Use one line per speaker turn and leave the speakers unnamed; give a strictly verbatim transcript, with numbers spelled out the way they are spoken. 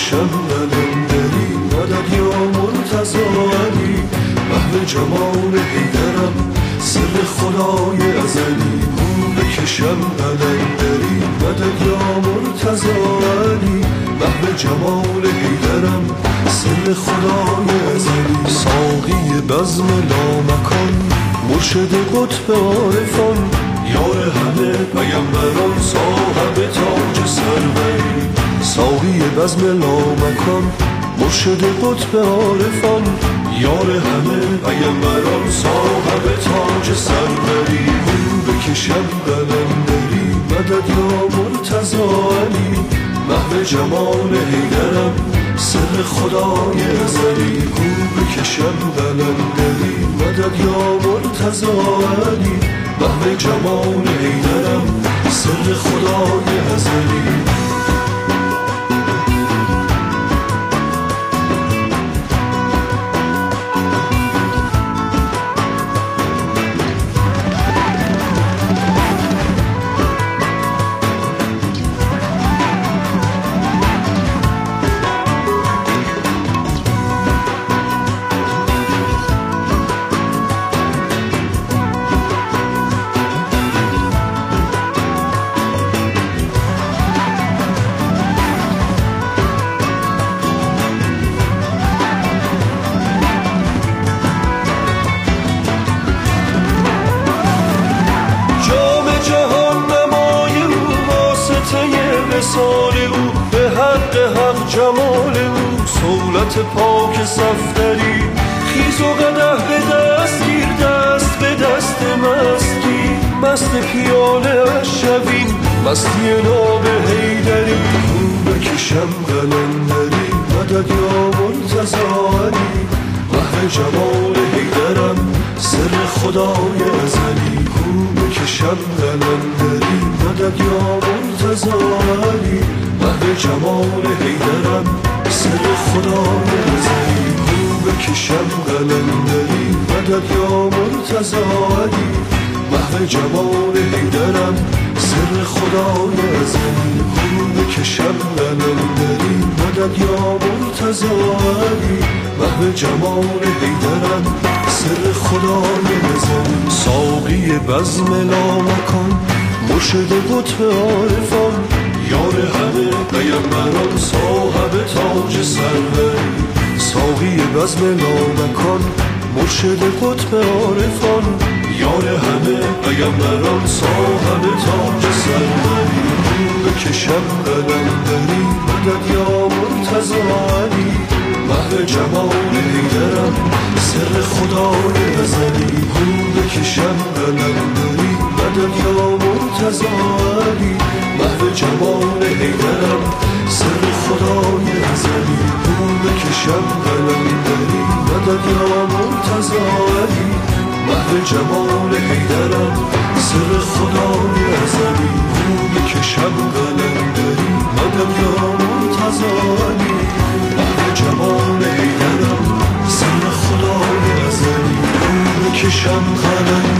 بکشم قلندری مدد یا مرتضی علی محو جمال حیدرم سر خدای ازلی بو بکشم قلندری مدد یا مرتضی علی محو جمال حیدرم سر خدای ازلی ساقی بزم لامکان مرشد قطب عارفان یار همه پیامبران صاحب تاج سروری ساقی بزم لامکان مرشد قطب عارفان یار همه پیامبران صاحب تاج سروری بو بکشم قلندری مدد یا مرتضی علی محو جمال حیدرم سر خدای ازلی بو بکشم قلندری مدد یا مرتضی علی محو جمال حیدرم سر خدای ازلی وصال او به حق حق جمال او صولت پاک صفدری خیز و قدح به دست گیر دست به دست مستی مست پیاله اش شویم مستی ناب حیدری بو بکشم قلندری مدد یا مرتضی علی محو جمال حیدرم سر خدای ازلی بو بکشم قلندری مدد یا مرتضی علی محو جمال حیدرم سر خدای ازلی بو بکشم قلندری مدد یا مرتضی علی محو جمال حیدرم سر خدای ازلی بو بکشم قلندری مدد یا مرتضی علی محو جمال حیدرم سر خدای ازلی ساقی بزم لامکان مرشد قطب عارفان یار همه پیامبران صاحب تاج سروری ساقی بزم لامکان مرشد قطب عارفان یار همه پیامبران صاحب تاج سروری بو بکشم قلندری مدد یا مرتضی علی محو جمال حیدرم سر خدای ازلی بو بکشم قلندری مدد یا مرتضی علی محو جمال حیدرم سر خدای ازلی بو بکشم قلندری مدد یا مرتضی علی محو جمال حیدرم سر خدای ازلی بو بکشم قلندری مدد یا مرتضی علی محو جمال حیدرم سر خدای ازلی بو بکشم قلندری